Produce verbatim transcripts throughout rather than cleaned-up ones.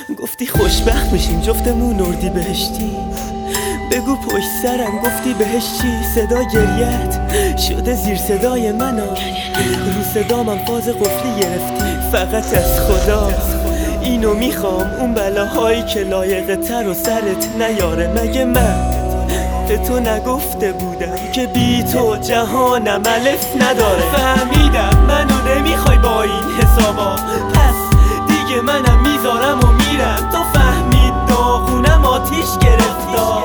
گفتی خوشبخت میشیم جفتمون اردی بهشتی. بگو پشت سرم گفتی بهش چی؟ صدا گریت شده زیر صدای منو، رو صدامم فاز قفلی گرفتی. فقط از خدا اینو میخوام، اون بلاهایی که لایقه تر و سرت نیاره. مگه من به تو نگفته بودم که بی تو جهانم الف نداره؟ فهمیدم منو نمیخوای با این حسابا، پس دیگه منم میذارم و میرم. تو فهمید داغونم آتیش گرفتار،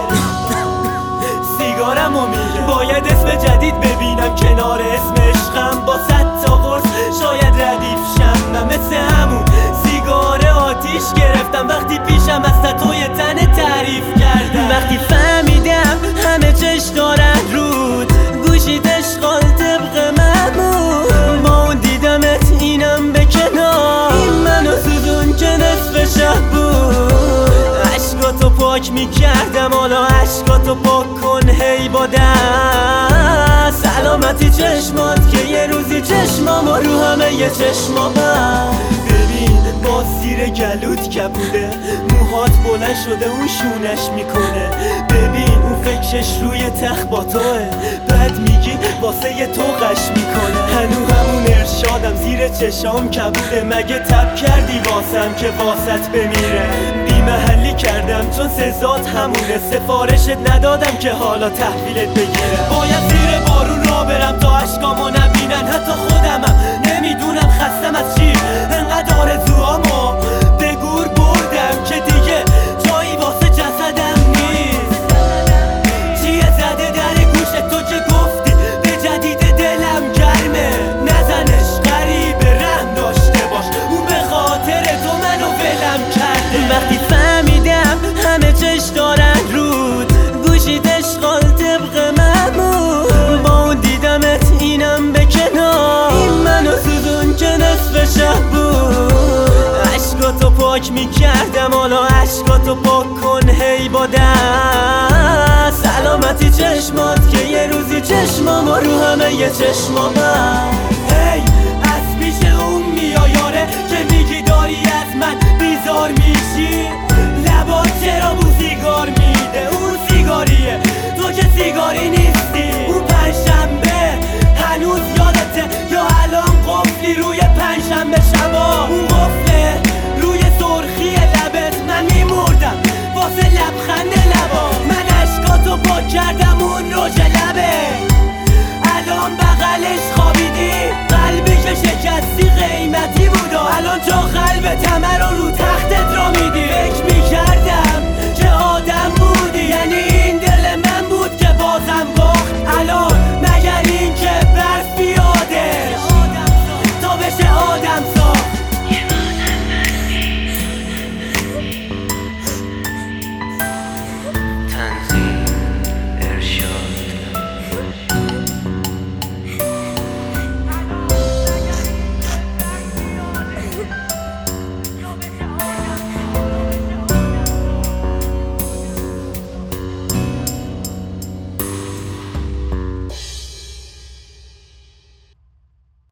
سیگارم و میرم. باید اسم جدید ببینم کنار اسم عشقم، با صد تا قرص شاید ردیف شم. من مثل همون سیگار آتیش گرفتم وقتی پیشم از توی تن تعریف کردم. وقتی فهمیدم همه چش دارن رود، گوشید اشغال طبق معمول. با اون دیدمت اینم به کنار، این منو سوزون که نصف شب بود. عشقاتو پاک میکردم حالا عشقاتو پاک کن هی با دست. سلامتی چشمات که یه روزی چشمام و رو همه یه چشما بست. ببین با زیر گلوت کبوده، موهات بلند شده اون شونش میکنه. ببین اون فکرش روی تخت با توه، بعد میگی واسه یه تو قش میکنه. هنو همون ارشادم زیر چشام کبوده، مگه تب کردی واسم که واسط بمیره؟ بی محلی کردم چون سزات همونه، سفارشت ندادم که حالا تحویلت بگیره. باید زیر بارون را برم تا عشقامو نبینن حتی خودمم. نمیدونم خستم از چی، انقدر آرزوامو به گور بردم که دیگه جایی واسه جسدم نیست. چیه زده در گوشت تو که گفتی به جدید دلم گرمه؟ نزنش غریبه رحم داشته باش، اون به خاطر تو منو ولم کرده. وقتی فهمیدم همه چش دارن رود، گوشید اشغال طبق معمول. با اون دیدمت اینم به کنار، این منو سوزون که نصف شب بود. عشقاتو پاک میکردم حالا عشقاتو پاک کن هی با دست. سلامتی چشمات که یه روزی چشمام و رو همه یه چشما بست.